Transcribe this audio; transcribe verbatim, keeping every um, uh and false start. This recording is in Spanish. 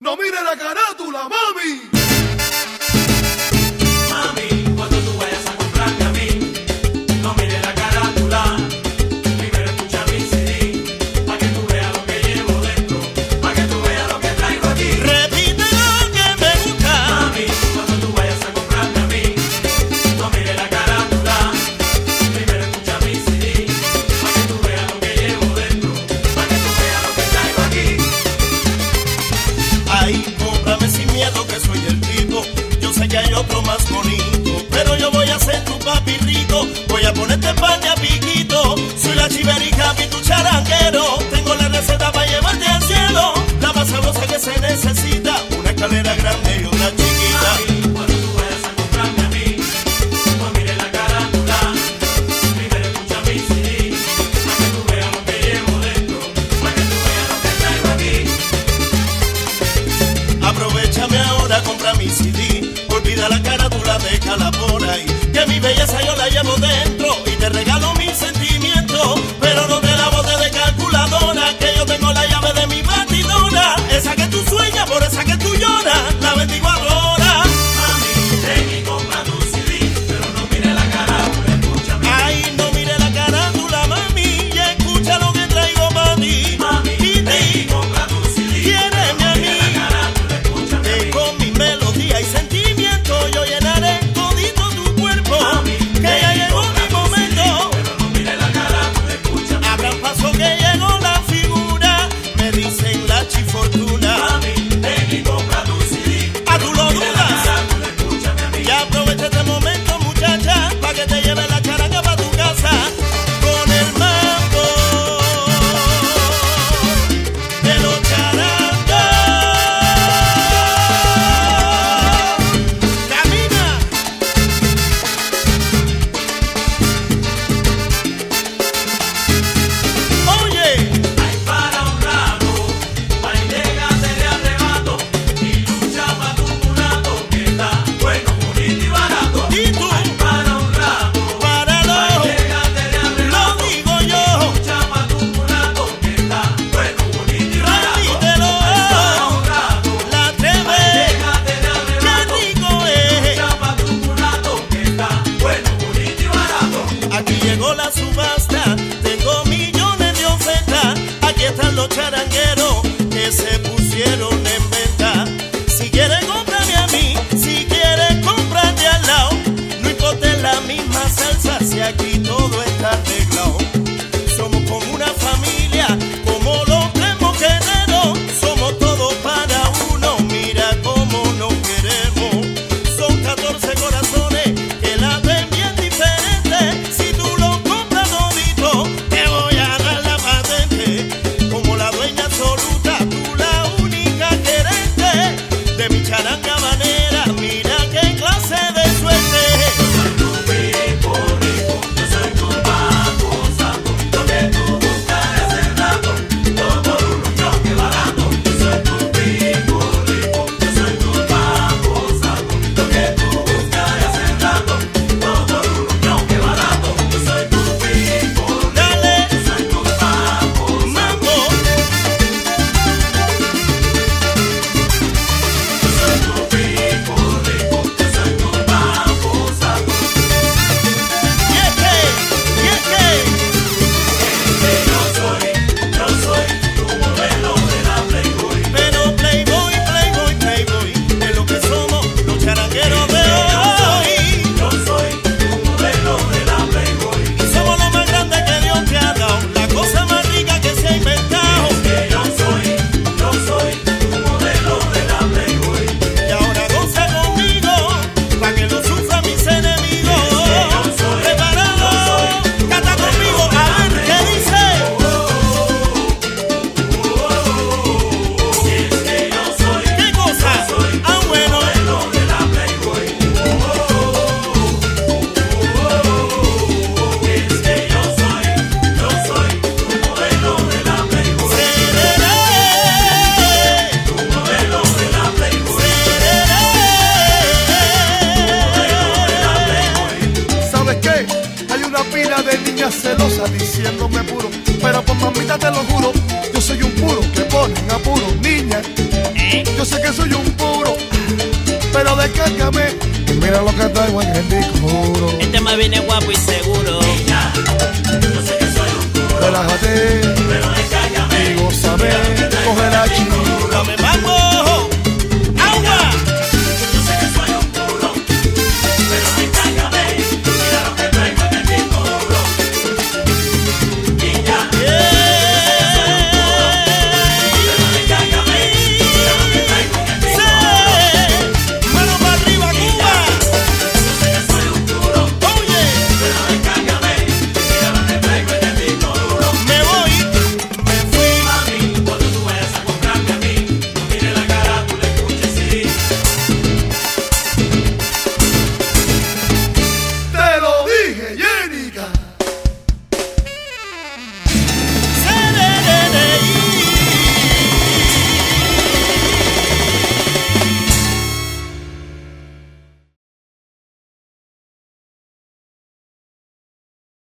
No mire la carátula, mami. Mami, cuando tú vayas a comprarme a mí, no mire la carátula. Primero escucha mi C D, pa' que tú veas lo que llevo dentro, pa' que tú veas lo que traigo aquí. Repite lo que me gusta. Mami, cuando tú vayas a comprarme a mí, no mire la carátula. Primero escucha mi C D, pa' que tú veas lo que llevo dentro, pa' que tú veas lo que traigo aquí. Ay, cómprame sin miedo que soy el tipo. Yo sé que hay otro más bonito, pero yo voy a ser tu papi rico. Voy a ponerte pan de a piquito. Soy la chiverica y tu charanguero. Tengo la receta para llevarte al cielo. La más sabrosa que se necesita. Una escalera grande y una chiquita. Mami, cuando tú vayas a comprarme a mí, no mire la carátula. Primero escucha mi C D, pa' que tú veas lo que llevo dentro, pa' que tú veas lo que traigo aquí. Aprovechame ahora, compra mi C D. Olvida la carátula, déjala por ahí. Que mi belleza yo la llevo dentro. Y te regalo mis sentimientos. Pero no te la botes de calculadora. Que yo tengo la llave de mi batidora. Esa que tú sueñas, por esa que tú lloras. La bendigo ahora. Mami, ven y compra tu C D, pero no mire la carátula, escúchame. Ay, no mire la carátula, mami. Y escucha lo que traigo para ti. Mami, Y ven y ti, compra tu C D, quiéreme pero a no mire mí. la carátula, escúchame a Que mí. con mi melodía y sentimiento yo llenaré todito tu cuerpo. Mami, Que ven ya y llegó compra mi tu C D, momento. pero no mire la carátula, escúchame a mí. Abran paso que llegó la figura. Me dicen la chifortuna. Mami, ven y compra tu C D, ¿A tú lo mire la dudas? carátula, escúchame a mí. Y aprovecha este momento, muchacha, pa' que te lleve la charanga pa' tu casa. Con el mambo de los charangas. Camina. Oye, Hay para un rato, para llégate de arrebato, y lucha pa' tu mulato, que está bueno, bonito y barato. ¿y tú? Hay para un rato, Páralo, llégate de lo arrebato, digo yo. lucha pa' tu mulato, que está bueno, bonito y barato. Repítelo. Hay para un rato, La treve, llégate de qué arrebato, rico es. lucha pa' tu mulato, que está bueno, bonito y barato. Aquí llegó la subasta, tengo millones de ofertas. Aquí están los charangueros que se pusieron en venta. Si quieres comprarme a mí, si quieres comprarte al lado, no importa en la misma salsa, si aquí todo está arreglado. Somos como una familia, como los tres mosqueteros. Somos todos para uno, mira cómo nos queremos. Son catorce corazones que la ven bien diferente. Si tú lo compras todito, te voy a dar la patente. Como la dueña absoluta, tú la única querente. De mi charanga manera, mira qué clase de suerte. Soy tu pico rico, yo soy tu papo saco, lo que tú buscas hace rato, todo por un millón que barato. Yo soy tu pico rico, yo soy tu papo saco, lo que tú buscas hace rato, todo por un millón que barato. Yo soy tu pico rico, Dale, yo soy tu papo saco, mambo. yo soy tu pico rico, yo soy tu papo saco. Y es que, y es que, Que yo soy, yo soy tu modelo de la Playboy. pero Playboy, Playboy, Playboy, es lo que somos los charangueros de hoy. Yo soy tu modelo de la Playboy. Y somos lo más grande que Dios te ha dado, la cosa más rica que se ha inventado. Que yo soy, yo soy tu modelo de la Playboy. Y ahora goza conmigo, pa' que lo sufran mis enemigos. Preparado, canta conmigo, a ver qué dice. Y es que yo soy, ¿Qué cosa? Ah, bueno. modelo de la Playboy. Y es que yo soy, yo soy tu modelo de la Playboy. Sereré, Tu modelo de la Playboy. sereré. ¿Sabes qué? Hay una pila de niñas celosas diciéndome puro, pero por mamita te lo juro, yo soy un puro que ponen apuro, niña. Yo sé que soy un puro, pero descárgame y mira lo que traigo en el disco duro. Este tema viene guapo y seguro. Niña, yo sé que soy un puro, Relájate, pero descárgame y gózame, coge la chica.